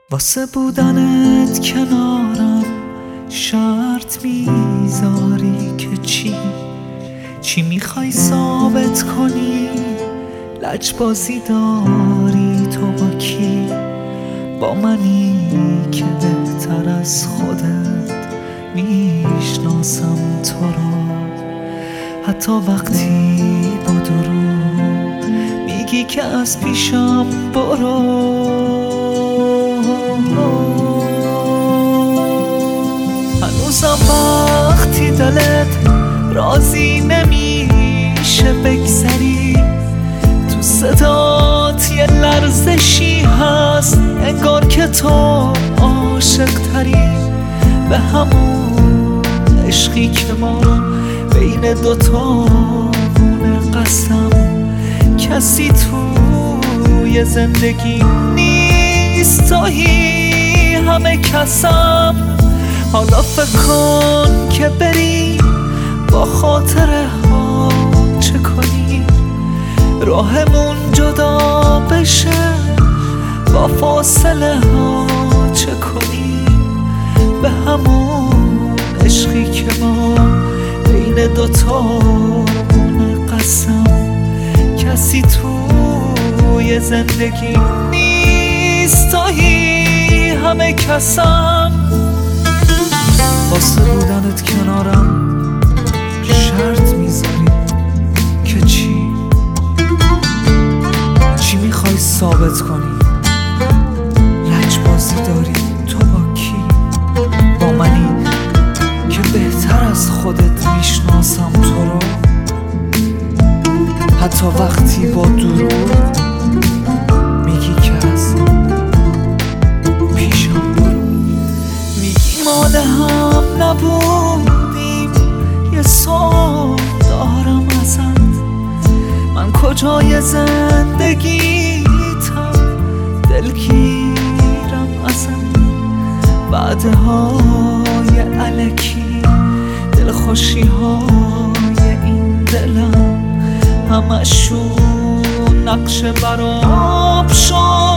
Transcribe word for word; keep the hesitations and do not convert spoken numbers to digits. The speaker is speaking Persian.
واسه بودنت کنارم شرط میذاری که چی چی میخوای ثابت کنی؟ لجبازی داری تو با کی؟ با منی که بهتر از خودت میشناسم تو رو، حتی وقتی با دروغ میگی که از پیشم برو. هنوزم وقتی دلت راضی نمیشه بگذری، تو صدات یه لرزشی هست انگار که تو عاشق تری به همون عشقی که ما بین دوتا مونه. قسم کسی توی زندگی نیست، تویی همه کسم. حالا فکر کن که بری با خاطره ها چه کنی؟ راهمون جدا بشه با فاصله ها چه کنی؟ به همون عشقی که ما بین دوتا مونه. قسم کسی توی زندگی نیست، تویی همه کسم. واسه بودنت کنارم شرط میذاری که چی چی میخوای ثابت کنی؟ لجبازی داری تو با کی؟ با منی که بهتر از خودت میشناسم تو رو، حتی وقتی با دروغ میگی که از پیشم برو. میگی مال هم نبودیم، یه سوال دارم ازت، من کجای زندگیتم؟ دلگیرم ازت وعده های الکی، دلخوشی های این دلم همشون نقش براب شد.